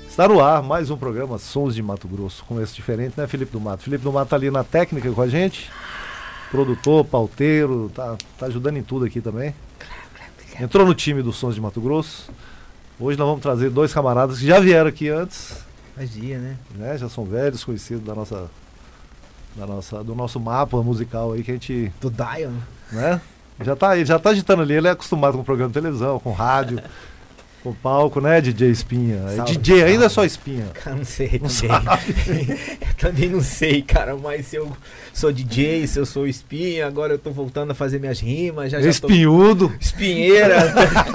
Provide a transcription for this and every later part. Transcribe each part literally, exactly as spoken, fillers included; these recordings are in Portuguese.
Está no ar mais um programa Sons de Mato Grosso. Começo diferente, né, Felipe do Mato? Felipe do Mato tá ali na técnica com a gente. Produtor, pauteiro, tá, tá ajudando em tudo aqui também. Entrou no time dos Sons de Mato Grosso. Hoje nós vamos trazer dois camaradas que já vieram aqui antes. Faz dia, né? né? Já são velhos, conhecidos da nossa, da nossa, do nosso mapa musical aí que a gente... Do Dion. Né? Já tá aí, já tá agitando ali, ele é acostumado com programa de televisão, com rádio, com palco, né, D J Espinha. Salve, D J salve. Ainda é só Espinha. Cara, não sei também. Eu também não sei, cara, mas se eu sou D J, se eu sou espinha, agora eu tô voltando a fazer minhas rimas, já já Espinhudo. tô... Espinheira.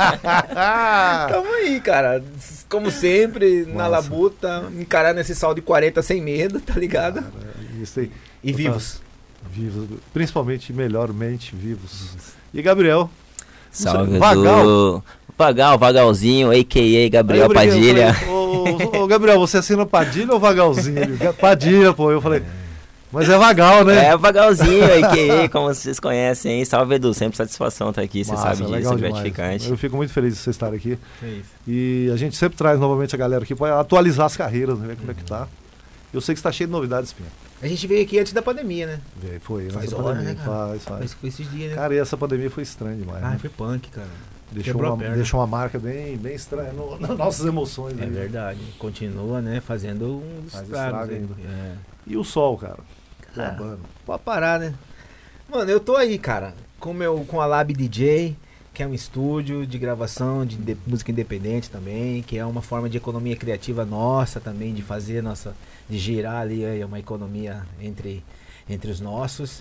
Tamo aí, cara. Como sempre, Massa. na labuta, encarar nesse saldo de quarenta sem medo, tá ligado? Cara, isso aí. E vivos. Vivos, principalmente, melhormente vivos. E Gabriel? Salve, Vagal. Edu. Vagal, Vagalzinho, a k a. Gabriel Aí eu briguei, Padilha. eu falei, ô, ô, ô, Gabriel, você assina Padilha ou Vagalzinho? Ele, Padilha, pô. Eu falei, mas é Vagal, né? É, Vagalzinho, a k a, como vocês conhecem, hein? Salve, Edu. Sempre satisfação estar aqui, você Massa, sabe disso, legal é demais. gratificante. Eu fico muito feliz de você estar aqui. É isso. E a gente sempre traz novamente a galera aqui para atualizar as carreiras, né? Ver como é que tá. Eu sei que está cheio de novidades, Espinha. A gente veio aqui antes da pandemia, né? Veio, Foi, Faz nessa hora, pandemia. né, cara? Faz, faz. Mas foi esses dias, né? Cara, e essa pandemia foi estranha demais. Ah, né? foi punk, cara. Deixou quebrou a uma, perna. deixou uma marca bem, bem estranha no, nas nossas emoções. É né? verdade. Continua, né? Fazendo uns Faz estragos estrago aí. ainda. É. E o sol, cara? Ah. Bombando. Pode parar, né? Mano, eu tô aí, cara, com, meu, com a Lab D J, que é um estúdio de gravação de, de música independente também, que é uma forma de economia criativa nossa também, de fazer nossa, de girar ali aí uma economia entre, entre os nossos.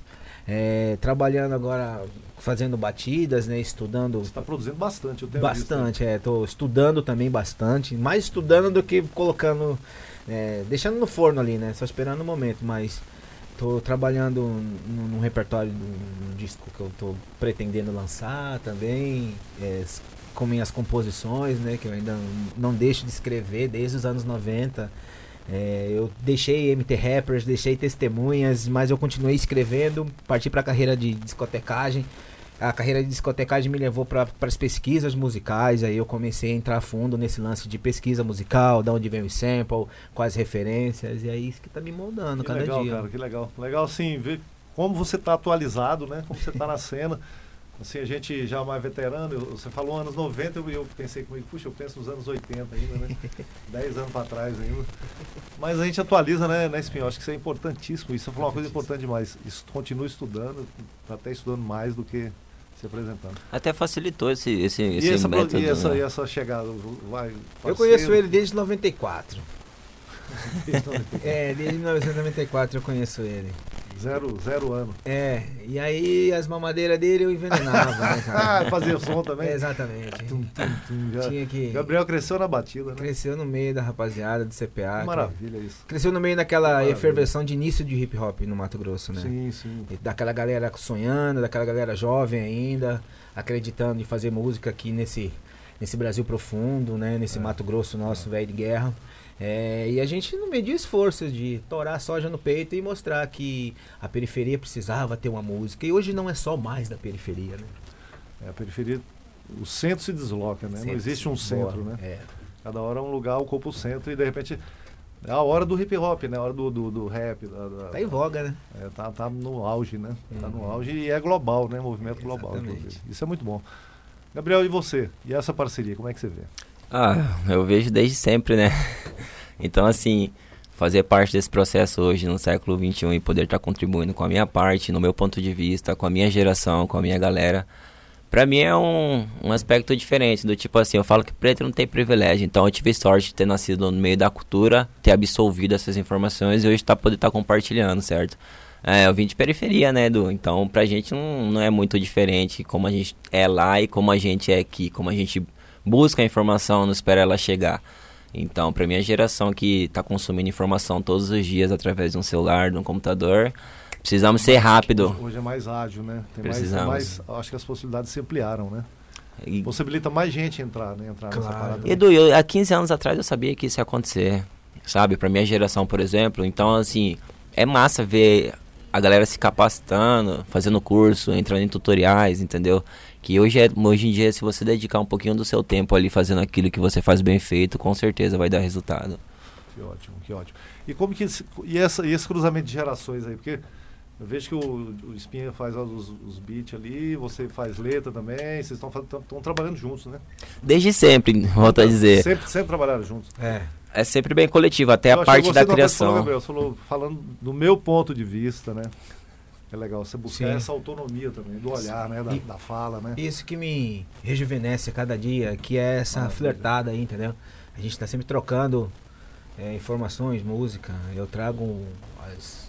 É, trabalhando agora, fazendo batidas, né, estudando Você está produzindo bastante, eu tenho bastante, é, tô estudando também bastante, mais estudando do que colocando, é, deixando no forno ali, né, só esperando o momento, mas tô trabalhando num, num repertório de um disco que eu tô pretendendo lançar também, é, s- com minhas composições, né, que eu ainda não não deixo de escrever desde os anos noventa. É, eu deixei M T Rappers, deixei testemunhas, mas eu continuei escrevendo, parti para a carreira de discotecagem. A carreira de discotecagem me levou para as pesquisas musicais, aí eu comecei a entrar a fundo nesse lance de pesquisa musical, de onde vem o sample, quais referências, e é isso que tá me moldando Que cada legal, dia. cara, que legal. Legal, assim, ver como você está atualizado, né? Como você está na cena. Assim, a gente já mais veterano, eu- você falou anos noventa, eu, eu pensei comigo, puxa, eu penso nos anos oitenta ainda, né? dez anos para trás ainda. Mas a gente atualiza, né, né, Espinho? Eu acho que isso é importantíssimo. Isso você falou uma coisa importante demais. Isso, continua estudando, até estudando mais do que se apresentando. Até facilitou esse, esse, E esse essa, pro- método. e, essa, né? e essa chegada? Vai, Eu parceiro? conheço ele desde noventa e quatro. É, desde mil novecentos e noventa e quatro eu conheço ele. Zero, zero ano. É, e aí as mamadeiras dele eu envenenava, né, cara? Ah, fazia som também? É, exatamente. Tum, tum, tum, já. Tinha que... Gabriel cresceu na batida, né? Cresceu no meio da rapaziada do C P A. Que maravilha isso. Cresceu no meio Que daquela maravilha. efervescão de início de hip hop no Mato Grosso, né? Sim, sim. E daquela galera sonhando, daquela galera jovem ainda, acreditando em fazer música aqui nesse, nesse Brasil profundo, né? Nesse É. Mato Grosso nosso velho de guerra. É, e a gente não mediu esforços de torar a soja no peito e mostrar que a periferia precisava ter uma música. E hoje não é só mais da periferia, né? É, a periferia, o centro se desloca, né? Não Centro, existe um boa, centro, né? É. Cada hora é um lugar, ocupa o centro e de repente é a hora do hip hop, né? A hora do, do, do rap. Da, da- Tá em voga, né? é, tá, tá no auge, né? Tá no Uhum. auge e é global, né? Movimento global, Exatamente. inclusive. Isso é muito bom. Gabriel, e você? E essa parceria, como é que você vê? Ah, eu vejo desde sempre, né? Então, assim, fazer parte desse processo hoje, no século vinte e um, e poder estar contribuindo com a minha parte, no meu ponto de vista, com a minha geração, com a minha galera, pra mim é um, um aspecto diferente, do tipo assim, eu falo que preto não tem privilégio, então eu tive sorte de ter nascido no meio da cultura, ter absorvido essas informações e hoje tá, poder estar compartilhando, certo? É, eu vim de periferia, né, Edu? Então pra gente não, não é muito diferente como a gente é lá e como a gente é aqui, como a gente busca a informação, não espera ela chegar. Então, pra minha geração que tá consumindo informação todos os dias através de um celular, de um computador, precisamos ser rápido. Hoje, hoje é mais ágil, né? Tem mais, Precisamos. mais, acho que as possibilidades se ampliaram, né? E, Possibilita mais gente entrar, né? Entrar nessa Claro. parada. Edu, eu, há quinze anos atrás eu sabia que isso ia acontecer, sabe? Pra minha geração, por exemplo. Então, assim, é massa ver a galera se capacitando, fazendo curso, entrando em tutoriais, entendeu? Que hoje, é, hoje em dia, se você dedicar um pouquinho do seu tempo ali fazendo aquilo que você faz bem feito, com certeza vai dar resultado. Que ótimo, que ótimo. E como que esse, e, essa, e esse cruzamento de gerações aí? Porque eu vejo que o, o Espinha faz os, os beats ali, você faz letra também, vocês estão trabalhando juntos, né? Desde sempre, volto a dizer. Sempre, sempre trabalharam juntos. É. É sempre bem coletivo, até eu a parte da você criação. Falou, Gabriel, você falou, falando do meu ponto de vista, né? É legal você buscar Sim. essa autonomia também, do olhar, né? Da, E, da fala, né? Isso que me rejuvenesce a cada dia, que é essa Maravilha. flertada aí, entendeu? A gente tá sempre trocando é, informações, música. Eu trago as,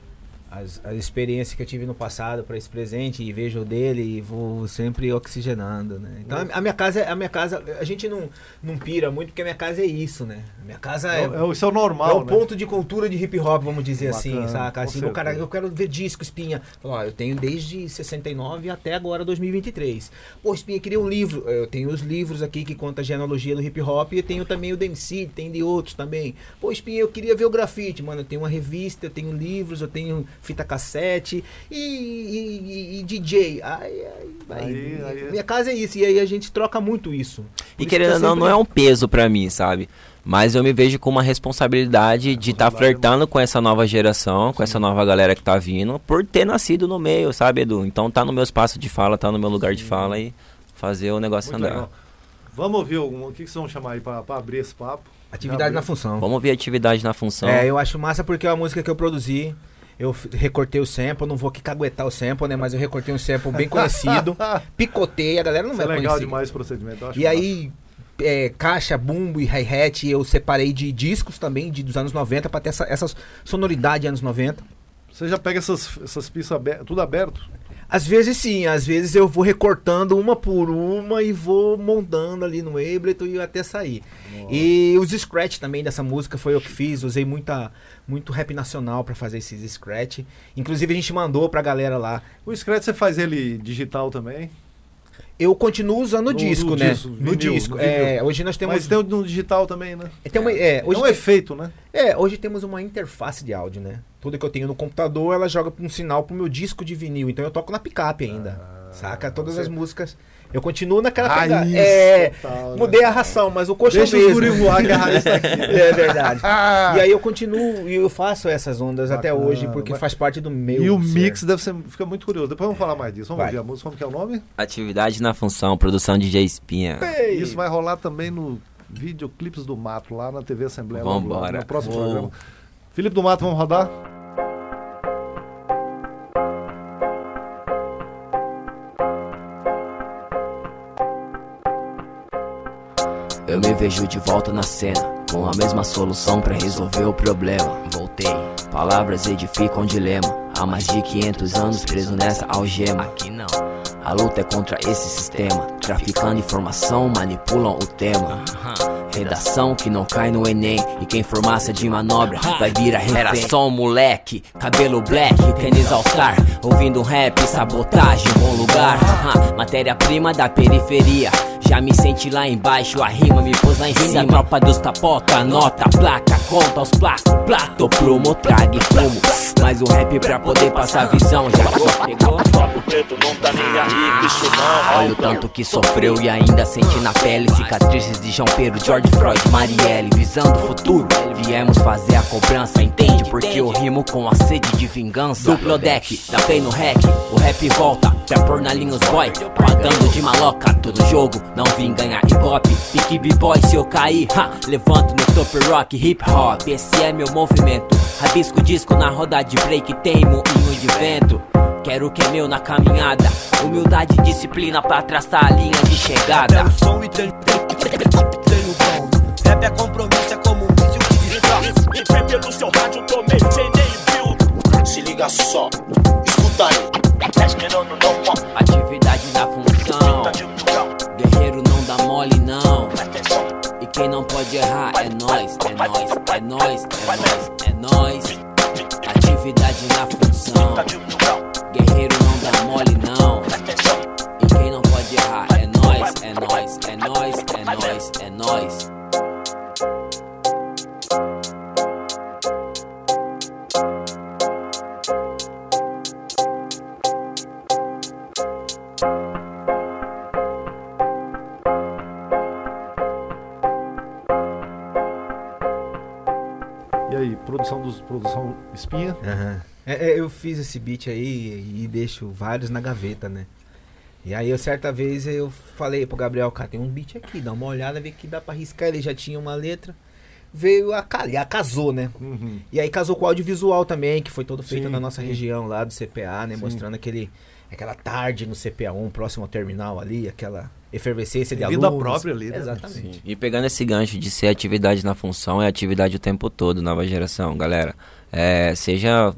as, as experiências que eu tive no passado para esse presente e vejo o dele e vou sempre oxigenando, né? Então a, a minha casa, a minha casa, a gente não, não pira muito porque a minha casa é isso, né? A minha casa é, É, é, isso é o normal, é o né? ponto de cultura de hip hop, vamos dizer Bacana, assim, saca? com Assim, o cara, certeza. eu quero ver disco, Espinha. Falo, ó, eu tenho desde sessenta e nove até agora dois mil e vinte e três. Pô, Espinha, queria um livro. Eu tenho os livros aqui que contam a genealogia do hip hop e tenho também o D M C, tem de outros também. Pô, Espinha, eu queria ver o grafite, mano. Eu tenho uma revista, eu tenho livros, eu tenho fita cassete e, e, e D J. Aí, aí, aí, Aí, aí- minha casa é isso, e aí a gente troca muito isso. Por E isso querendo que ou não, sempre- não é um peso pra mim, sabe? Mas eu me vejo com uma responsabilidade de estar tá flertando com essa nova geração, com essa nova galera que tá vindo, por ter nascido no meio, sabe, Edu? Então tá no meu espaço de fala, tá no meu lugar de fala e fazer o negócio Muito andar. legal. Vamos ouvir algum, o que, que vocês vão chamar aí pra, pra abrir esse papo? Atividade na função. Vamos ver a atividade na função. É, eu acho massa porque é uma música que eu produzi. Eu f- recortei o sample, não vou aqui caguetar o sample, né? Mas eu recortei um sample bem conhecido, picotei, a galera não Isso é vai legal conhecer. demais esse procedimento. eu acho E aí, é, caixa, bumbo e hi-hat, eu separei de discos também, de, dos anos noventa, pra ter essa, essa sonoridade anos noventa. massa. Você já pega essas, essas pistas aber- tudo aberto? Às vezes sim, às vezes eu vou recortando uma por uma e vou montando ali no Ableton e até sair. Nossa. E os scratch também dessa música foi eu que fiz, usei muita, muito rap nacional pra fazer esses scratch. Inclusive a gente mandou pra galera lá. O Scratch você faz ele digital também? Eu continuo usando o No- disco, no né? disco, no vinil, disco. no É, vinil. hoje nós temos. Mas tem o no digital também, né? tem uma- é, É hoje um tem- efeito, né? é, hoje temos uma interface de áudio, né? Tudo que eu tenho no computador, ela joga um sinal pro meu disco de vinil. Então eu toco na picape ainda. Ah, saca? Todas você- as músicas. Eu continuo naquela Raiz pegada. É, total, né? mudei a ração, mas o coxo Deixa é os mesmo. guri voar que a raiz tá aqui. É verdade. Ah, E aí eu continuo e eu faço essas ondas até Bacana, hoje, porque mas- faz parte do meu. e o ser. mix deve ser, fica muito curioso. Depois vamos falar mais disso. Vamos Vai. ouvir a música. Como que é o nome? Atividade na função, produção D J Espinha. Ei, Isso vai rolar também no Videoclipes do Mato, lá na T V Assembleia. logo, logo, Vambora. No próximo Uou. programa. Felipe do Mato, vamos rodar? Eu me vejo de volta na cena, com a mesma solução pra resolver o problema. Voltei, palavras edificam dilema. Há mais de quinhentos anos preso nessa algema. Aqui não. A luta é contra esse sistema, traficando informação, manipulam o tema. Redação que não cai no Enem, e quem for massa de manobra vai virar refém. Era só um moleque, cabelo black, tênis all-star, ouvindo um rap, sabotagem, bom lugar. Matéria-prima da periferia, já me senti lá embaixo, a rima me pôs lá em cima. Tropa dos tapota, anota a placa, conta os placos, plato, plumo, trague fumo. Mas o rap pra poder passar visão, já pegou? Preto não tá nem aí, isso não. Olha o tanto que sofreu e ainda sente na pele cicatrizes de João Pedro, George Floyd, Marielle. Visando o futuro, viemos fazer a cobrança. Entende porque eu rimo com a sede de vingança. Duplo deck, dá play no hack, o rap volta pra pôr na linha os boy, pagando de maloca. Todo jogo, não vim ganhar hip hop. Pique b-boy se eu cair, ha, levanto no top rock, hip hop. Esse é meu movimento, rabisco disco na roda de break, tem moinho de vento. Quero o que é meu na caminhada, humildade e disciplina pra traçar a linha de chegada. Quero som e tenho, tenho, tenho bom. Rap é compromisso, é como um míssil que destroça. E P P no seu rádio, tomei, cedei e build. Se liga só, escuta aí. Esperando não pode. Atividade na função, Tá de milhão, guerreiro não dá mole não. atenção. E quem não pode errar é nós, é nós, é nós, é nós, é nós. Atividade na função, Tá de milhão, guerreiro não dá mole não. atenção. E quem não pode errar é nós, é nós, é nós, é nós, é nós. produção Espinha. Aham. É, é, eu fiz esse beat aí e deixo vários na gaveta, né? E aí, eu, certa vez, eu falei pro Gabriel, cara, tem um beat aqui, dá uma olhada, vê que dá pra riscar. Ele já tinha uma letra, veio a calhar, casou, né? Uhum. E aí casou com o audiovisual também, que foi todo feito Sim, na nossa sim. região lá do C P A, né? Sim. Mostrando aquele, aquela tarde no C P A um, próximo ao terminal ali, aquela efervescência de Tem vida alunos. própria ali, né? Exatamente. Sim. E pegando esse gancho de ser atividade na função, é atividade o tempo todo, nova geração, galera. É, seja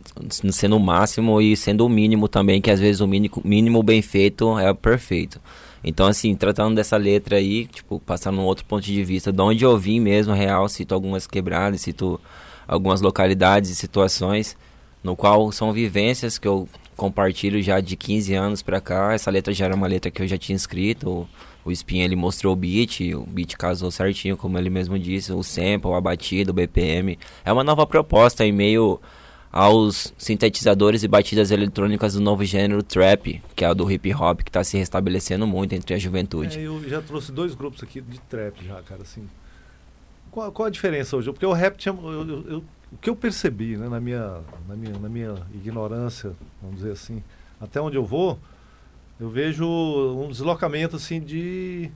sendo o máximo e sendo o mínimo também, que às vezes o mínimo, mínimo bem feito é o perfeito. Então, assim, tratando dessa letra aí, tipo, passando num outro ponto de vista, de onde eu vim mesmo, real, cito algumas quebradas, cito algumas localidades e situações, no qual são vivências que eu compartilho já de quinze anos pra cá. Essa letra já era uma letra que eu já tinha escrito, o, o Espinha, ele mostrou o beat, o beat casou certinho, como ele mesmo disse, o sample, a batida, o B P M. É uma nova proposta em meio aos sintetizadores e batidas eletrônicas do novo gênero trap, que é o do hip hop, que está se restabelecendo muito entre a juventude. É, eu já trouxe dois grupos aqui de trap já, cara, assim. Qual, qual a diferença hoje? Porque o rap tinha... Eu, eu, eu, o que eu percebi, né, na minha, na minha, na minha ignorância, vamos dizer assim, até onde eu vou, eu vejo um deslocamento, assim, de...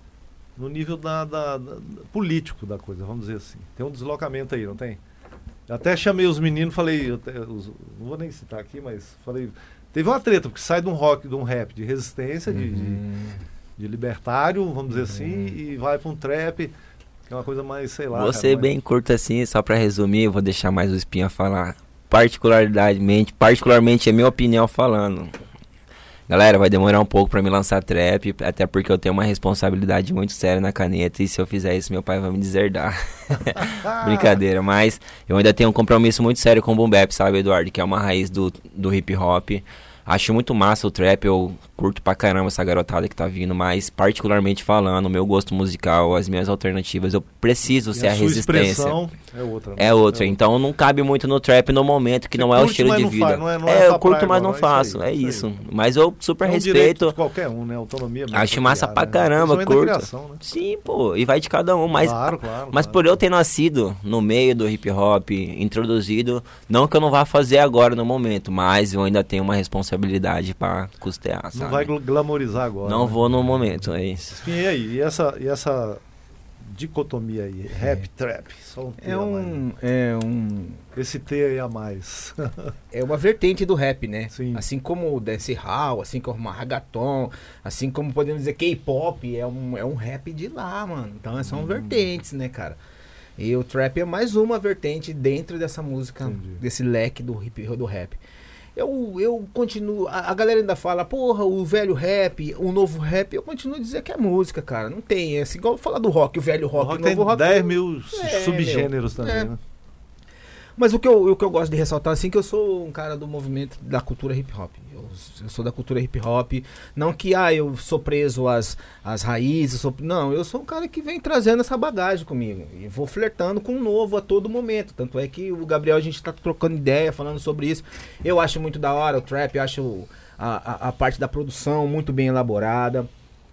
no nível da, da, da, político da coisa, vamos dizer assim. Tem um deslocamento aí, não tem? Até chamei os meninos, falei, eu até, os, não vou nem citar aqui, mas falei, teve uma treta, porque sai de um rock, de um rap de resistência, de, Uhum. de, de libertário, vamos dizer assim, e vai para um trap, que é uma coisa mais, sei lá. Vou cara, ser mais- bem curto assim, só pra resumir, eu vou deixar mais o Espinha falar. Particularmente, particularmente é minha opinião falando. Galera, vai demorar um pouco pra me lançar trap, até porque eu tenho uma responsabilidade muito séria na caneta, e se eu fizer isso, meu pai vai me deserdar. Brincadeira, mas eu ainda tenho um compromisso muito sério com o Boom Bap, sabe, Eduardo? Que é uma raiz do, do hip hop. Acho muito massa o trap, eu curto pra caramba essa garotada que tá vindo, mas particularmente falando, o meu gosto musical, as minhas alternativas, eu preciso E ser a, sua resistência. expressão é outra. né? É outra, então não cabe muito no trap no momento, que Você não é o curte, estilo mas de não vida. faz, não é- não é é, sua eu curto, praia, mas não, não é isso faço, aí, é isso isso. aí. Mas eu super É um direito respeito. de qualquer um, né? Autonomia mesmo. Acho pra massa criar, pra né? caramba, Principalmente na curto. criação, né? Sim, pô, e vai de cada um, mas, Claro, claro. mas claro. por eu ter nascido no meio do hip hop, introduzido, não que eu não vá fazer agora no momento, mas eu ainda tenho uma responsabilidade pra custear, Não sabe? vai gl- glamorizar agora. Não né? vou no momento, é isso. Espinha, e aí? E essa, e essa dicotomia aí? Rap, trap? Só um T É a mais. um, é um... Esse T aí a mais. É uma vertente do rap, né? Sim. Assim como o dancehall, assim como o reggaeton, assim como podemos dizer K-pop, é um, é um rap de lá, mano. Então são Hum. vertentes, né, cara? E o trap é mais uma vertente dentro dessa música, Entendi. desse leque do, hip, do rap. Eu, eu continuo, a, a galera ainda fala, porra, o velho rap, o novo rap, eu continuo a dizer que é música, cara. Não tem, é assim, igual falar do rock, o velho O rock, rock o novo tem rock. dez mil É, subgêneros meu. também, É. né? Mas o que, eu, o que eu gosto de ressaltar, assim, que eu sou um cara do movimento da cultura hip hop. Eu, eu sou da cultura hip hop. Não que, ah, eu sou preso às, às raízes. Sou, não, eu sou um cara que vem trazendo essa bagagem comigo. E vou flertando com o novo a todo momento. Tanto é que o Gabriel, a gente tá trocando ideia, falando sobre isso. Eu acho muito da hora o trap, eu acho a, a, a parte da produção muito bem elaborada.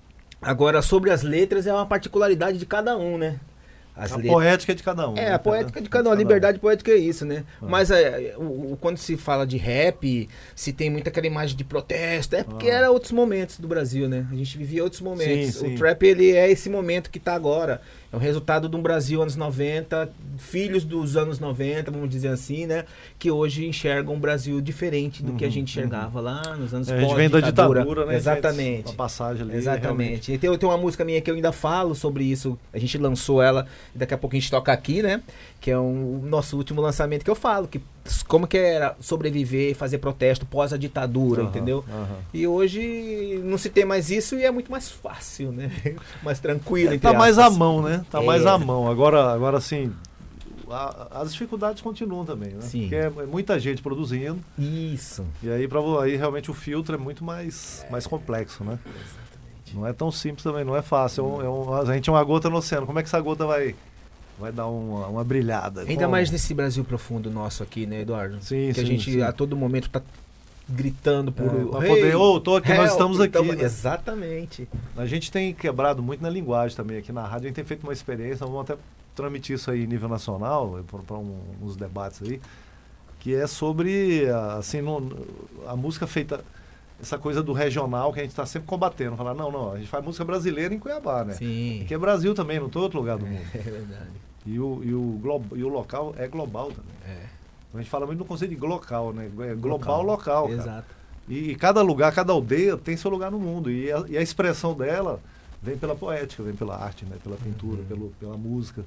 Agora, sobre as letras, é uma particularidade de cada um, né? As A letras. poética é de cada um. É, né? a poética de cada um, a liberdade poética é isso, né? Mas é, o, o- quando se fala de rap, se tem muita aquela imagem de protesto, é porque Ah. era outros momentos do Brasil, né? A gente vivia outros momentos. Sim, sim. O trap, ele é esse momento que tá agora. É o resultado de um Brasil anos noventa, filhos dos anos noventa, vamos dizer assim, né? Que hoje enxergam um Brasil diferente do que a Uhum, gente enxergava lá nos anos É, a gente vem da pós-ditadura. ditadura, né? Exatamente. A passagem ali. realmente. Exatamente. E tem, tem uma música minha que eu ainda falo sobre isso. A gente lançou ela e daqui a pouco a gente toca aqui, né? Que é um, o nosso último lançamento que eu falo. Que, como que era sobreviver, fazer protesto pós a ditadura, Aham, entendeu? aham. E hoje não se tem mais isso e é muito mais fácil, né? Mais tranquilo. entre Tá mais à aspas. mão, né? Tá É. mais à mão. Agora, agora assim, a- as dificuldades continuam também, né? Sim. Porque é, é muita gente produzindo. Isso. E aí, pra, vo- aí realmente o filtro é muito mais, mais complexo, né? Não é tão simples também, não é fácil. É um- é um- a gente é uma gota no oceano. Como é que essa gota vai, vai dar uma, uma brilhada? Ainda Como? mais nesse Brasil profundo nosso aqui, né, Eduardo? Sim, que a sim, gente sim. a todo momento tá gritando por... É, pra "Hey, poder, ô, tô aqui, nós help", estamos aqui. então, né? Exatamente. A gente tem quebrado muito na linguagem também aqui na rádio. A gente tem feito uma experiência, vamos até transmitir isso aí em nível nacional, para um, uns debates aí, que é sobre, assim, no, a música feita, essa coisa do regional que a gente está sempre combatendo. Falar, não, não, a gente faz música brasileira em Cuiabá, né? Sim. Porque é Brasil também, não tem outro lugar do mundo. É verdade. E o, e, o glo, e o local é global também. É. A gente fala muito no conceito de glocal, né? É global, Local. local, cara. Exato. E, e cada lugar, cada aldeia tem seu lugar no mundo. E a, e a expressão dela vem pela poética, vem pela arte, né? Pela pintura, Uhum. pelo, pela música.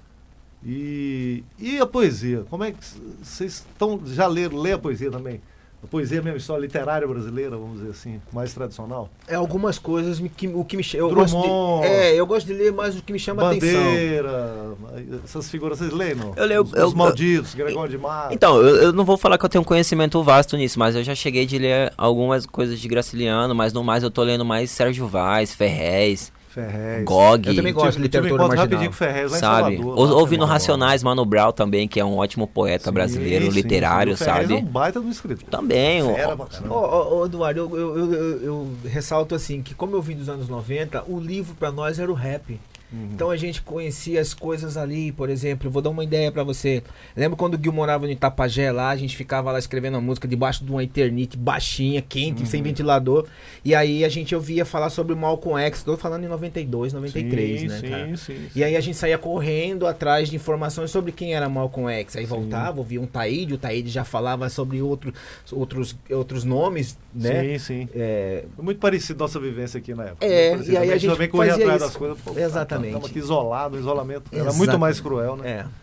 E, e a poesia? Como é que vocês estão, já leram, lê a poesia também? A poesia mesmo, história literária brasileira, vamos dizer assim, mais tradicional? É algumas coisas me- que, o que me chama. Drummond. É, eu gosto de ler mais o que me chama atenção. Bandeira, essas figuras, vocês leem, não? Eu leio- Os, eu- os malditos, Gregório de Matos. Então, eu, eu não vou falar que eu tenho um conhecimento vasto nisso, mas eu já cheguei de ler algumas coisas de Graciliano, mas no mais eu tô lendo mais Sérgio Vaz, Ferrez, Ferrez. Gog, Eu também gosto de Tive- tive um literatura encontro marginal. rapidinho com o Ferrez lá em sabe? Salvador, Ou- lá, Ouvindo Fernando. Racionais, Mano Brown também, que é um ótimo poeta Sim, brasileiro, sim, literário, sim. O Ferrez sabe? é um baita do escritor. Também, ó, Fera pra Ô, caramba. ô, ô, Eduardo, eu, eu, eu, eu- eu ressalto assim, que como eu vim dos anos noventa, o livro pra nós era o rap. Uhum. Então a gente conhecia as coisas ali, por exemplo, eu vou dar uma ideia pra você. Lembra quando o Gil morava no Itapajé lá, a gente ficava lá escrevendo a música debaixo de uma eternite baixinha, quente, Uhum. sem ventilador. E aí a gente ouvia falar sobre o Malcolm X, tô falando em noventa e dois, noventa e três, Sim, né, sim, cara? sim, sim. E aí a gente saía correndo atrás de informações sobre quem era Malcolm X. Aí voltava, ouvia um Taíde, o Taíde já falava sobre outro, outros, outros nomes, né? Sim, sim. É, Foi muito parecido nossa vivência aqui na época. É, Muito parecido. e aí a gente também corria fazia atrás isso. das coisas. Pô, Exatamente. Estamos aqui isolados, o isolamento era Exatamente. muito mais cruel, né? é.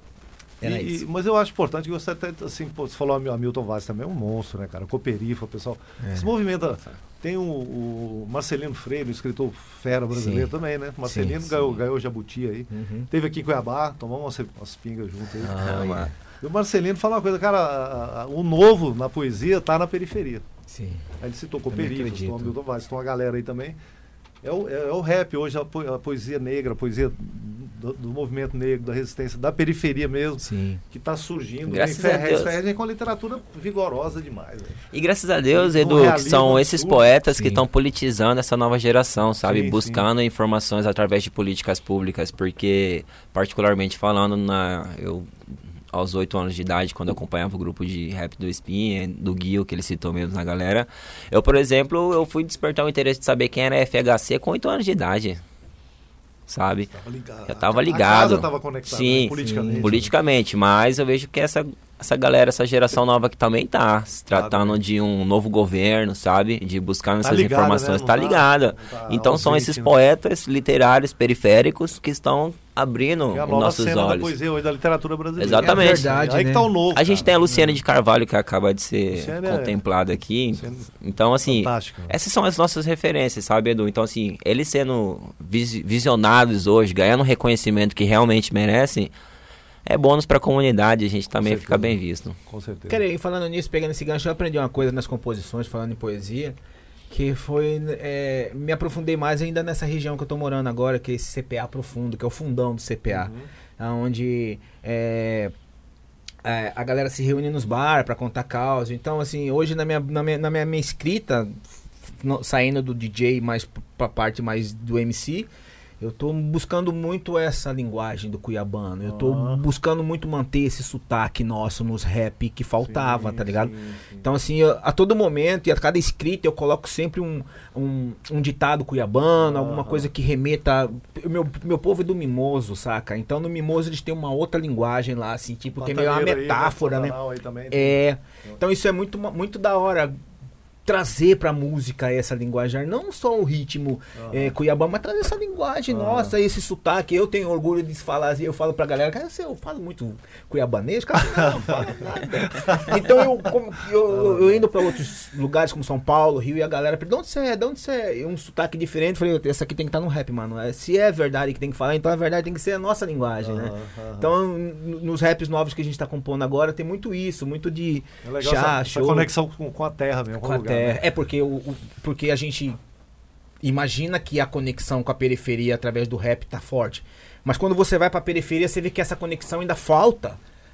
Era E- isso. e- mas eu acho importante que você até, assim, pô, você falou o Hamilton Vaz também, é um monstro, né, cara? Cooperifa, pessoal. É. Esse movimento, tem o, o Marcelino Freire, o escritor fera brasileiro Sim. também, né? Marcelino Sim, ganhou, sim. ganhou Jabuti aí. Uhum. Teve aqui em Cuiabá, tomamos umas, umas pingas junto aí. Ah, mano. E o Marcelino fala uma coisa, cara, a- a- o novo na poesia tá na periferia. Sim. Aí ele citou Também Cooperifa, acredito. citou Hamilton Vaz, citou uma galera aí também. É o, é, é o rap hoje, a, po- a poesia negra, a poesia do, do movimento negro, da resistência, da periferia mesmo, Sim. que está surgindo. Graças Tem a Ferrez, Deus. Ferrez vem com a literatura vigorosa demais. Velho. E graças a Deus, E um Edu, que realismo são esses absurdo. poetas que Sim. estão politizando essa nova geração, sabe? Sim, Buscando informações através de políticas públicas, porque, particularmente falando, na, eu, aos oito anos de idade, quando eu acompanhava o grupo de rap do Espinha, do Gil, que ele citou mesmo na galera, eu, por exemplo, eu fui despertar o interesse de saber quem era F H C com oito anos de idade, sabe? Tava ligado. Já tava A ligado. casa estava conectada, Sim, né, politicamente. sim. Politicamente, mas eu vejo que essa, essa galera, essa geração nova que também tá se tratando de um novo governo, sabe? De buscar essas ligada, informações, né? Não tá tá- ligada. não tá Então são ausente, esses né? poetas literários periféricos que estão abrindo É a os nova nossos cena da olhos. poesia hoje, da literatura brasileira. Exatamente. É verdade, Aí que né? tá o novo. A gente cara. tem a Luciane de Carvalho que acaba de ser Luciane é- contemplada aqui. Luciane Então, assim, Fantástica. essas são as nossas referências, sabe, Edu? Então, assim, eles sendo vis- visionados hoje, ganhando o reconhecimento que realmente merecem, é bônus pra comunidade, a gente também certeza. fica bem visto. Com certeza. Cara, e falando nisso, pegando esse gancho, eu aprendi uma coisa nas composições, falando em poesia, que foi, é, me aprofundei mais ainda nessa região que eu tô morando agora, que é esse C P A profundo, que é o fundão do C P A, onde é, é, a galera se reúne nos bar pra contar causa. Então, assim, hoje na minha, na minha, na minha, minha escrita, no- saindo do D J mais p- pra parte mais do M C, eu tô buscando muito essa linguagem do cuiabano. Eu tô Ah. buscando muito manter esse sotaque nosso nos rap que faltava, Sim, tá ligado? sim, sim. Então, assim, eu- a todo momento e a cada escrita eu coloco sempre um, um, um ditado cuiabano, alguma Aham. coisa que remeta. O meu, meu povo é do Mimoso, saca? Então no Mimoso eles têm uma outra linguagem lá, assim, tipo, que é meio uma Pantaneiro aí, metáfora, né? Pantanal aí também, É. Então isso é muito, muito da hora. Trazer pra música essa linguagem, não só o ritmo Aham. é, cuiabano, mas trazer essa linguagem, Aham. nossa, esse sotaque. Eu tenho orgulho de falar assim, eu falo pra galera, cara, eu falo muito cuiabanês, cara, não, não fala nada. Então eu, como- eu, eu, eu indo pra outros lugares como São Paulo, Rio, e a galera pergunta, de onde você é? De onde você é? E um sotaque diferente, eu falei, essa aqui tem que estar no rap, mano. É, se é verdade que tem que falar, então a verdade tem que ser a nossa linguagem, né? Aham, aham. Então, n- nos raps novos que a gente tá compondo agora, tem muito isso, muito de É legal chá, essa, essa show. conexão com, com a terra mesmo, com, Com o a lugar. terra. né? É porque, o, o- porque a gente imagina que a conexão com a periferia através do rap tá forte. Mas quando você vai pra periferia, você vê que essa conexão ainda falta.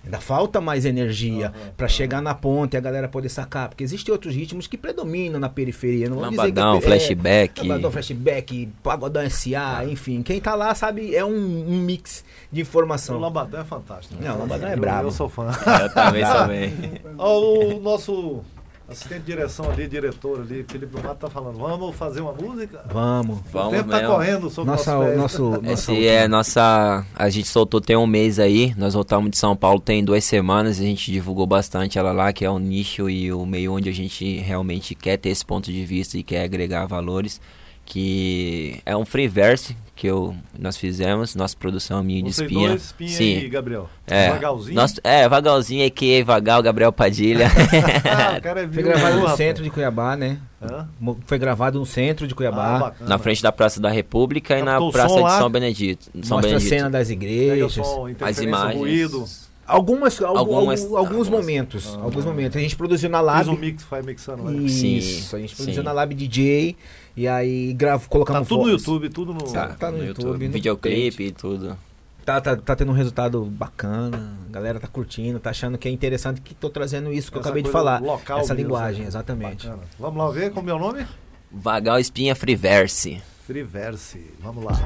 Ainda falta mais energia Uhum, pra uhum. chegar na ponta e a galera poder sacar. Porque existem outros ritmos que predominam na periferia. Não vou dizer que Lambadão, é, flashback. Lambadão, flashback, pagodão S A, enfim. Quem tá lá sabe, é um, um mix de O informação. Lambadão é fantástico. né? Não, o Lambadão é Eu- brabo. Eu sou fã. Eu também também. Ó, o nosso assistente de direção ali, diretor ali, Felipe do Mato, tá falando, vamos fazer uma música? Vamos. O Vamos tempo tá mesmo. correndo sobre Nossa, nosso pé. nosso, nossa Esse última- é nossa. A gente soltou tem um mês aí. Nós voltamos de São Paulo tem duas semanas. A gente divulgou bastante ela lá, que é o nicho e o meio onde a gente realmente quer ter esse ponto de vista e quer agregar valores. Que é um free verse que eu, nós fizemos, nossa produção minha de Vocês espinha. dois, Espinha Sim. e Gabriel. É, Vagalzinho. nosso, é, Vagalzinho, a k a. Vagal, Gabriel Padilha. Ah, o cara é Foi viu, gravado no rapaz. centro de Cuiabá, né? Hã? Mo- Foi gravado no centro de Ah, Cuiabá. bacana. Na frente da Praça da República e na Captou o Praça som de lá? São Benedito. São Mostra a Benedito. cena das Pega o igrejas. som, As interferência, imagens. ruído. Algumas, algum- Algumas- algum- alguns algumas- momentos. Ah. Alguns momentos. A gente produziu na Fiz Lab. um mix, vai mixando. Né? Isso, Sim, a gente produziu sim. na Lab D J. E aí gravo, Tá colocamos tudo no voz. YouTube, tudo no... Tá. Tá no YouTube, no Videoclipe e tudo. Tá, tá, tá tendo um resultado bacana. A galera tá curtindo, tá achando que é interessante que tô trazendo isso que eu Essa acabei de coisa falar. local Essa mesmo, linguagem, né? exatamente. Bacana. Vamos lá ver como é o nome? Vagal Espinha Freeverse. Freeverse. Vamos lá.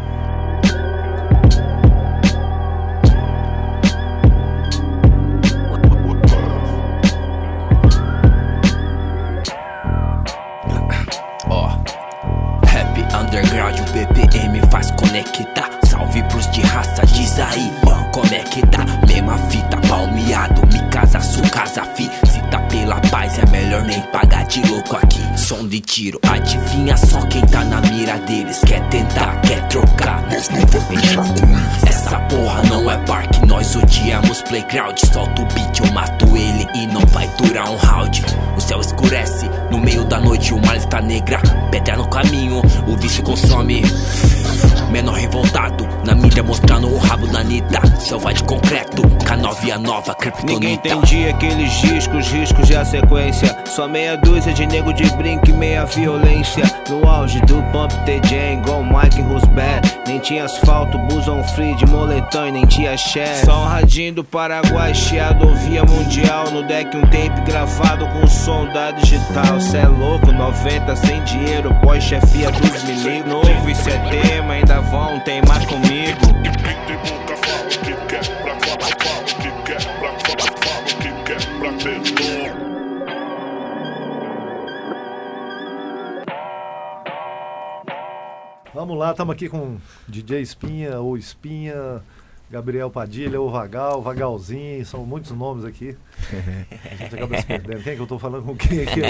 Ó, rap underground, o B P M faz conectar. Salve pros de raça, diz aí, ó, como é que tá? Mesma fita, palmeado, me casa, su casa, fi. Se tá pela paz, é melhor nem pagar de louco aqui. Som de tiro, adivinha só quem tá na mira deles. Quer tentar, quer trocar, essa porra não é parque, nós odiamos playground. Solta o beat, eu mato ele e não vai durar um round. O céu escurece, no meio da noite o mar está negra. Pedra no caminho, o vício consome. Menor revoltado, na mídia mostrando o rabo da Anitta. Selva de concreto, K nove a nova kryptonita. Ninguém entendia aqueles discos, riscos e a sequência. Só meia dúzia de nego de brinco e meia violência. No auge do Pump T J, igual Mike Rosberg. Nem tinha asfalto, busão free de moletom e nem tinha chefe. Só um radinho do Paraguai, chiado, ouvia mundial. No deck um tape gravado com som da digital. Cê é louco, noventa sem dinheiro, pós-chefia dos milicos. Novo, isso é tema, ainda vão teimar comigo. Vamos lá, estamos aqui com D J Espinha, ou Espinha, Gabriel Padilha, ou Vagal, Vagalzinho, são muitos nomes aqui. A gente acaba se perdendo. Quem é que eu tô falando com quem aqui?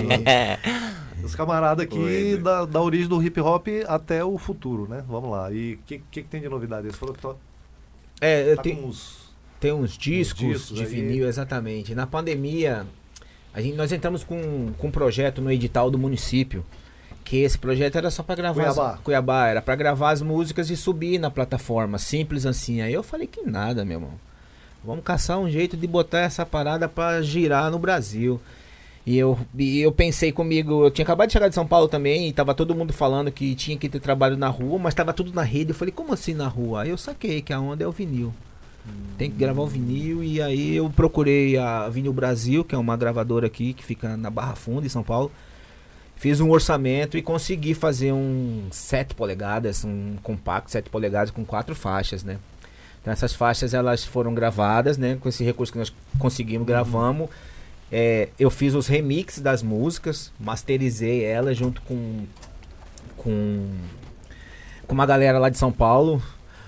Os camaradas aqui da, da origem do hip hop até o futuro, né? Vamos lá. E o que, que, que tem de novidade? Você falou que tá, É, tá tem, com uns... tem uns discos, discos de aí. vinil, exatamente. Na pandemia, a gente, nós entramos com, com um projeto no edital do município. Que esse projeto era só pra gravar. Cuiabá. As, Cuiabá, era pra gravar as músicas e subir na plataforma. Simples assim. Aí eu falei que nada, meu irmão. Vamos caçar um jeito de botar essa parada pra girar no Brasil. E eu, e eu pensei comigo, eu tinha acabado de chegar de São Paulo também, e tava todo mundo falando que tinha que ter trabalho na rua, mas tava tudo na rede. Eu falei, como assim na rua? Aí eu saquei que a onda é o vinil. Tem que gravar o vinil, e aí eu procurei a Vinil Brasil, que é uma gravadora aqui que fica na Barra Funda, em São Paulo. Fiz um orçamento e consegui fazer um sete polegadas, um compacto sete polegadas com quatro faixas, né? Então essas faixas elas foram gravadas, né? Com esse recurso que nós conseguimos, gravamos. É, eu fiz os remixes das músicas, masterizei elas junto com, com, com uma galera lá de São Paulo,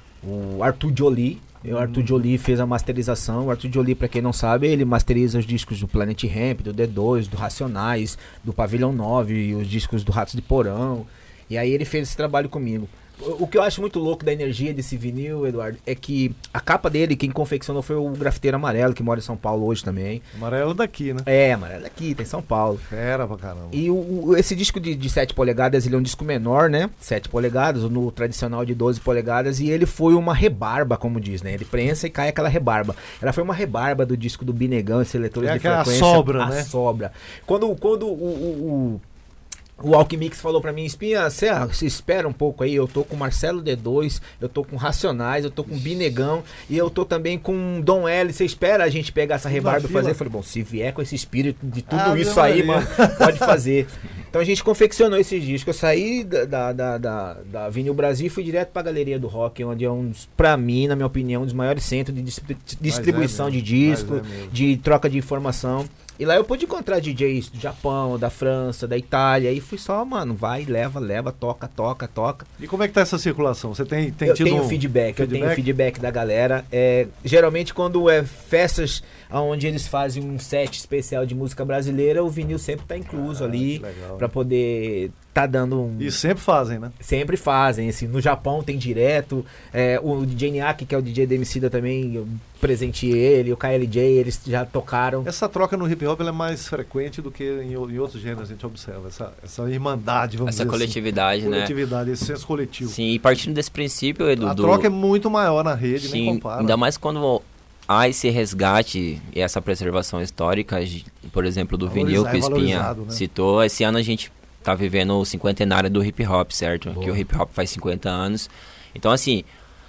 o Arthur Jolie. O Arthur Jolie fez a masterização. O Arthur Jolie, pra quem não sabe, ele masteriza os discos do Planet Hemp, do D dois, do Racionais, do Pavilhão nove, e os discos do Ratos de Porão. E aí ele fez esse trabalho comigo. O, o que eu acho muito louco da energia desse vinil, Eduardo, é que a capa dele, quem confeccionou foi o grafiteiro Amarelo, que mora em São Paulo hoje também. Amarelo daqui, né? É, Amarelo aqui, tá em São Paulo. Fera pra caramba. E o, o- esse disco de, de sete polegadas, ele é um disco menor, né? sete polegadas, no tradicional de doze polegadas, e ele foi uma rebarba, como diz, né? Ele prensa e cai aquela rebarba. Ela foi uma rebarba do disco do Binegão, esse Leitores É de aquela Frequência. sobra, a né? sobra. Quando, quando o, o, o, O Alquimix falou pra mim, Espinha, você ah, você espera um pouco aí, eu tô com Marcelo D dois, eu tô com Racionais, eu tô com Binegão e eu tô também com Dom L. Você espera a gente pegar essa rebarba e fazer? Eu falei, bom, se vier com esse espírito de tudo Ah, isso meu aí, Maria. mano, pode fazer. Então a gente confeccionou esses discos. Eu saí da, da, da, da, da Vinil Brasil e fui direto pra Galeria do Rock, onde é um dos, pra mim, na minha opinião, um dos maiores centros de distribui- distribuição mesmo, de disco, mas é mesmo. de troca de informação. E lá eu pude encontrar D Js do Japão, da França, da Itália. E fui só, mano, vai, leva, leva, toca, toca, toca. E como é que tá essa circulação? Você tem, tem eu tido tenho um feedback, eu tenho feedback? feedback da galera. É, geralmente quando é festas onde eles fazem um set especial de música brasileira, o vinil sempre tá incluso Ah, ali que legal. pra poder tá dando um... E sempre fazem, né? Sempre fazem, assim, no Japão tem direto, é, o D J Niaki, que é o D J da Emicida também, eu presenteei ele, o K L J, eles já tocaram. Essa troca no hip hop ela é mais frequente do que em, o- em outros gêneros, a gente observa. Essa, essa irmandade, vamos Essa dizer coletividade, assim. né? Coletividade, esse senso coletivo. Sim, e partindo desse princípio, Edu, A do- troca é muito maior na rede, nem sim, compara. ainda mais quando há esse resgate e essa preservação histórica, de- por exemplo, do Valorizar, vinil que o é Espinha valorizado, né? citou. Esse ano a gente tá vivendo o cinquentenário do hip hop, certo? Boa. Que o hip hop faz cinquenta anos. Então, assim,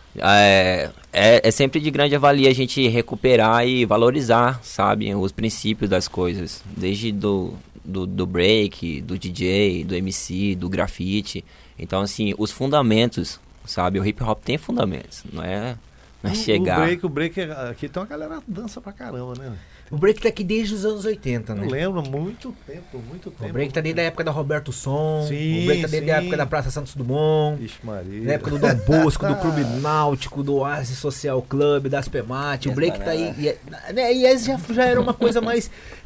é, é, é sempre de grande avalia a gente recuperar e valorizar, sabe, os princípios das coisas. Desde do, do, do break, do D J, do M C, do grafite. Então, assim, os fundamentos, sabe? O hip hop tem fundamentos, não é, não é O- chegar... O break, o break é- aqui tem uma galera que dança pra caramba, né? O break tá aqui desde os anos oitenta, né? Eu lembro, muito tempo, muito tempo. O break tá desde a época da Roberto Som, Sim, o break tá desde a sim. época da Praça Santos Dumont, Ixi, Maria. na época do Dom Bosco, do Clube Náutico, do Oasis Social Club, das Pemate. O break tá aí. E, é- né, e esse já, já era uma coisa mais.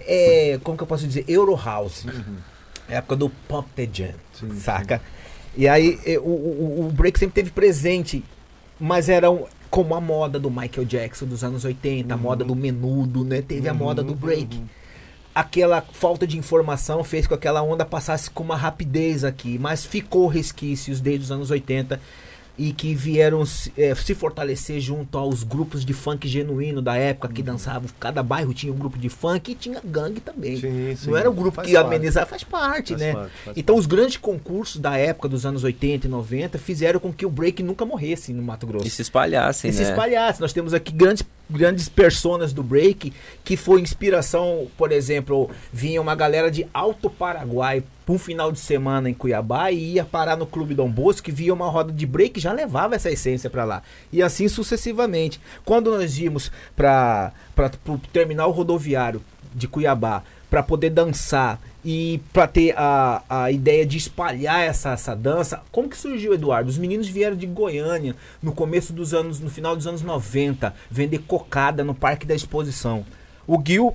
é, como que eu posso dizer? Euro House. Época do Pump the Jam. Sim, saca? E aí é, o, o, o break sempre teve presente, mas era um, como a moda do Michael Jackson dos anos oitenta, a moda do menudo, né? Teve a moda do break. Aquela falta de informação fez com que aquela onda passasse com uma rapidez aqui, mas ficou resquícios desde os anos oitenta e que vieram se, eh, se fortalecer junto aos grupos de funk genuíno da época que dançavam. Cada bairro tinha um grupo de funk e tinha gangue também. Sim, sim. Não era o grupo Faz que parte. amenizava, faz parte, Faz né? parte, faz Então parte. os grandes concursos da época dos anos oitenta e noventa fizeram com que o break nunca morresse no Mato Grosso. E se espalhassem, E se né? espalhasse. Nós temos aqui grandes, grandes personas do break que foi inspiração, por exemplo, vinha uma galera de Alto Paraguai para um final de semana em Cuiabá e ia parar no Clube Dom Bosco, que via uma roda de break e já levava essa essência para lá. E assim sucessivamente. Quando nós íamos para o terminal rodoviário de Cuiabá para poder dançar e para ter a, a ideia de espalhar essa, essa dança, como que surgiu, Eduardo? Os meninos vieram de Goiânia no começo dos anos, no final dos anos noventa, vender cocada no Parque da Exposição. O Gil,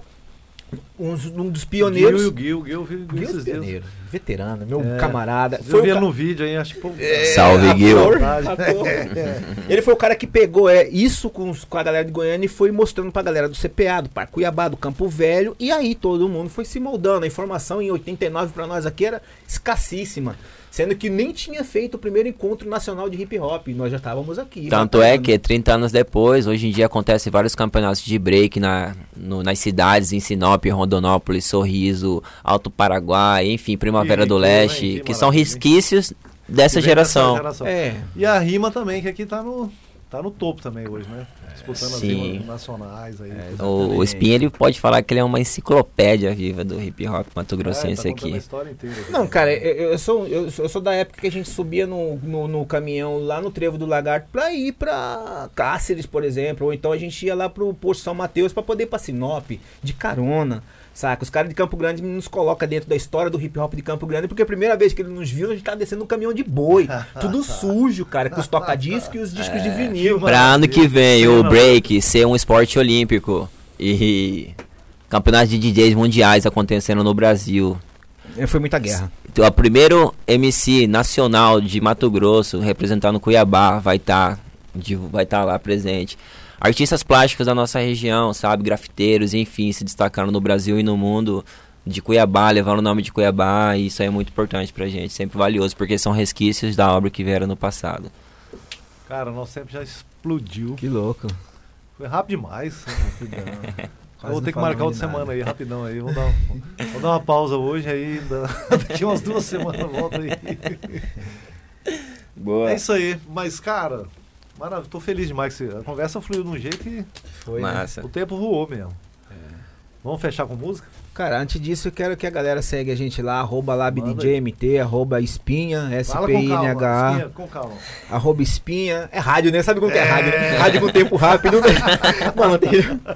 um, um dos pioneiros. Gil, o Gil, o Gil, Gil, Gil, Gil esses dias. pioneiro, veterano, meu É, camarada. Eu Foi o via ca- no vídeo aí, acho que... pô, Salve, a Gil. cor, a cor. Ele foi o cara que pegou é, isso com, os- com a galera de Goiânia e foi mostrando pra galera do C P A, do Parque Cuiabá, do Campo Velho. E aí todo mundo foi se moldando. A informação em oitenta e nove pra nós aqui era escassíssima. Sendo que nem tinha feito o primeiro encontro nacional de hip hop. E nós já estávamos aqui. Tanto é batalhando. que trinta anos depois, hoje em dia acontecem vários campeonatos de break na, no- nas cidades, em Sinop, Rondonópolis, Sorriso, Alto Paraguai, enfim, Primavera Que do riqueza, Leste, hein? Que que são maravilha, hein? resquícios dessa vem geração. geração. É. E a rima também, que aqui tá no, tá no topo também hoje, né? Disputando as Sim. rimas nacionais aí. O, o Spin, ele pode falar que ele é uma enciclopédia viva do hip hop mato-grossense É, tá contando a aqui. história inteira. Não, cara, eu, eu sou, eu, sou, eu sou da época que a gente subia no, no, no caminhão lá no Trevo do Lagarto pra ir pra Cáceres, por exemplo. Ou então a gente ia lá pro Posto São Mateus pra poder ir pra Sinop, de carona. Saca? Os caras de Campo Grande nos colocam dentro da história do hip hop de Campo Grande, porque a primeira vez que eles nos viram, a gente tava descendo um caminhão de boi. Tudo sujo, cara, com os toca-discos e os discos de vinil. Pra ano que vem, o Sim, break ser um esporte olímpico e campeonatos de D Js mundiais acontecendo no Brasil. Foi muita guerra. Então, o primeiro M C nacional de Mato Grosso, representando Cuiabá, vai estar vai tá lá presente. Artistas plásticos da nossa região, sabe? Grafiteiros, enfim, se destacando no Brasil e no mundo, de Cuiabá, levando o nome de Cuiabá. E isso aí é muito importante pra gente, sempre valioso, porque são resquícios da obra que vieram no passado. Cara, o nosso tempo já explodiu. Que louco. Foi rápido demais. Eu vou ter que marcar outra semana aí, rapidão aí. Vou dar, um, vou dar uma pausa hoje aí. Daqui umas duas semanas eu volto aí. Boa. É isso aí. Mas, cara, maravilha. Tô feliz demais que a conversa fluiu de um jeito que Foi, Massa. o tempo voou mesmo. É. Vamos fechar com música? Cara, antes disso eu quero que a galera segue a gente lá, arroba labdjmt, aí. arroba espinha, Fala com calma, S-P-I-N-H-A, espinha, com calma. arroba espinha, é rádio, né? Sabe como que é rádio, né? Rádio com tempo rápido, né? Mano, tem...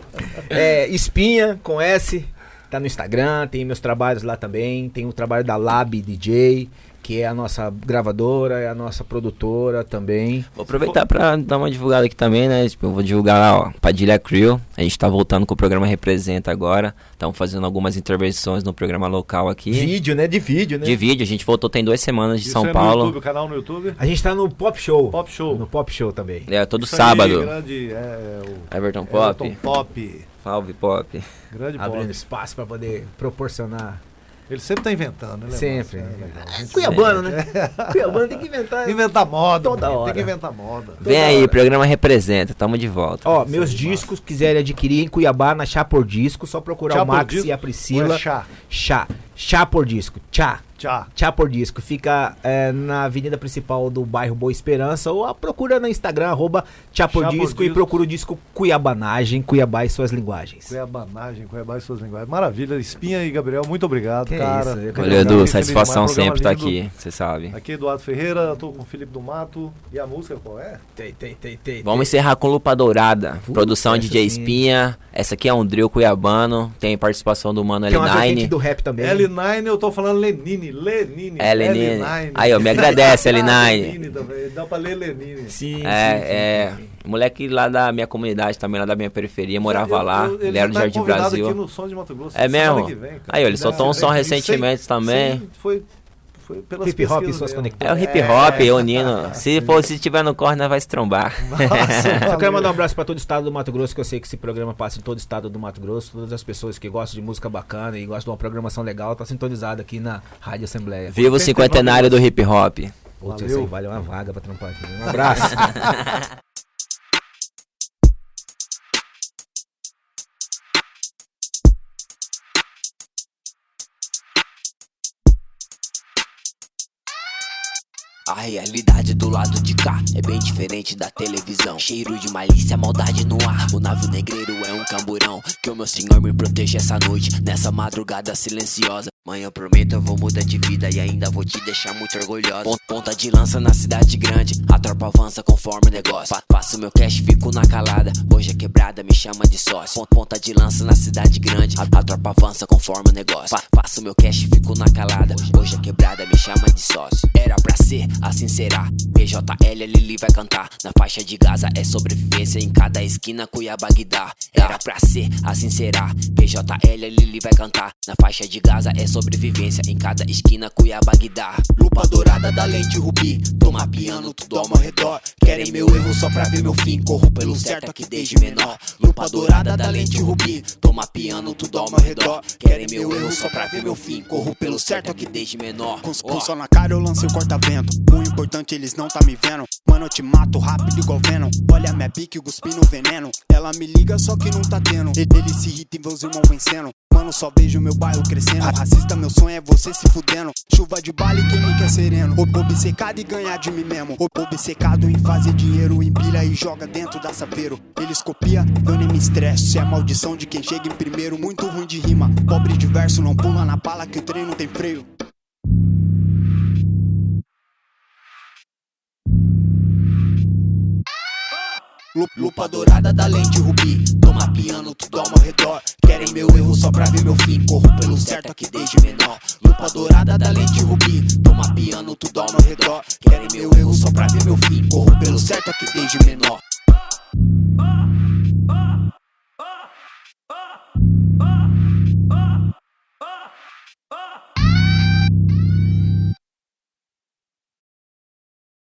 é, espinha, com S, tá no Instagram, tem meus trabalhos lá também, tem o trabalho da Lab D J, que é a nossa gravadora, é a nossa produtora também. Vou aproveitar pra dar uma divulgada aqui também, né? Tipo, eu vou divulgar lá, ó, Padilha Crew. A gente tá voltando com o programa Representa agora. Estamos fazendo algumas intervenções no programa local aqui. Vídeo, né? De vídeo, né? De vídeo, a gente voltou tem duas semanas de Isso São é Paulo. No YouTube, o canal no YouTube? A gente tá no Pop Show. Pop Show. No Pop Show também. É, todo Isso sábado. Aí, grande, é, o Everton Pop. Everton Pop. Salve, Pop. Grande Abrindo Pop. espaço pra poder proporcionar. Ele sempre tá inventando, né? Sempre. É, legal. Gente Cuiabano, né? Cuiabano tem que inventar. Inventar moda. Toda menino, hora. Tem que inventar moda. Vem aí, hora. programa Representa, tamo de volta. Ó, meus discos, quiserem adquirir em Cuiabá, na Chá por Disco, só procurar Chá o por Max Disco e a ou Priscila. é chá? Chá. Chá por Disco. Chá. Tchau. Chá por Disco. Fica é, na avenida principal do bairro Boa Esperança, ou a procura no Instagram, arroba Chá por Chá por Disco, e Disco. procura o disco Cuiabanagem, Cuiabá e suas linguagens. Cuiabanagem, Cuiabá e suas linguagens. Maravilha. Espinha e Gabriel, muito obrigado, Que cara. isso, eu que Valeu, Edu, Feliz satisfação demais, programa sempre tá lindo. aqui, você sabe. Aqui é Eduardo Ferreira, eu tô com o Felipe do Mato. E a música qual é? Tem, tem, tem, tem. Vamos encerrar com Lupa Dourada, Puta, produção essa D J sim. Espinha. Essa aqui é um drill cuiabano, tem participação do Mano Tem L uma vertente nove. do rap também. L nove, eu tô falando Lenine. Lenine. L nove. L nove. Aí, ó, me agradece, L nove. Lenine também, dá pra ler Lenine. Sim, sim, É, sim, é, sim, sim. moleque lá da minha comunidade também, lá da minha periferia, morava Eu- lá, eu- ele era do tá Jardim convidado Brasil. aqui no Som de Mato Grosso, É semana mesmo? que vem, cara. Aí, ó, ele soltou um som Sem- recentemente sem- também. sem- Foi, foi pelas Hip hop e pesquisas suas mesmo. conectores. É o hip hop, é, unindo. Se for, se tiver no corre, nós vai se trombar. Só quero mandar um abraço pra todo o estado do Mato Grosso, que eu sei que esse programa passa em todo o estado do Mato Grosso. Todas as pessoas que gostam de música bacana e gostam de uma programação legal, tá sintonizado aqui na Rádio Assembleia. Viva o cinquentenário do hip hop. Putz, Valeu. esse aí vale uma vaga pra trampar aqui. Um abraço. A realidade do lado de cá é bem diferente da televisão. Cheiro de malícia, maldade no ar. O navio negreiro é um camburão. Que o meu senhor me proteja essa noite, nessa madrugada silenciosa. Mãe, eu prometo eu vou mudar de vida e ainda vou te deixar muito orgulhosa. Pon- Ponta de lança na cidade grande, a tropa avança conforme o negócio. Fa- Faço meu cash, fico na calada, hoje a quebrada me chama de sócio. Pon- Ponta de lança na cidade grande, a, a tropa avança conforme o negócio. Fa- Faço meu cash, fico na calada, hoje a quebrada me chama de sócio. Era pra ser, assim será. P J L, a Lili vai cantar. Na faixa de Gaza é sobrevivência, em cada esquina Cuiabá guidar. Era pra ser, assim será. P J L, a Lili vai cantar. Na faixa de Gaza é sobrevivência, em cada esquina Cuiabá guidar. Lupa dourada da lente rubi, tô mapeando tudo ao meu redor. Querem meu erro só pra ver meu fim, corro pelo certo aqui desde menor. Lupa dourada da lente rubi, tô mapeando tudo ao meu redor. Querem meu erro só pra ver meu fim, corro pelo certo aqui desde menor. Com, com sol na cara eu lancei o corta-vento. O importante eles não tá me vendo. Mano, eu te mato rápido igual Venom. Olha minha pique cuspindo veneno. Ela me liga só que não tá tendo. Ele, ele se irrita em ver os irmãos vencendo. Mano, só vejo meu bairro crescendo. Racista, meu sonho é você se fudendo. Chuva de bala e quem me quer sereno. Ob- Obcecado e ganhar de mim mesmo. Ob- Obcecado em fazer dinheiro, empilha e joga dentro da saveiro. Eles copia, eu nem me estresso. Se é a maldição de quem chega em primeiro, muito ruim de rima. Pobre de verso, não pula na bala que o trem não tem freio. Lu- Lupa dourada da lente rubi, tô mapeando tudo ao meu redor. Querem meu erro só pra ver meu fim, corro pelo certo aqui desde menor. Lupa dourada da lente rubi, tô mapeando tudo ao meu redor. Querem meu erro só pra ver meu fim, corro pelo certo aqui desde menor.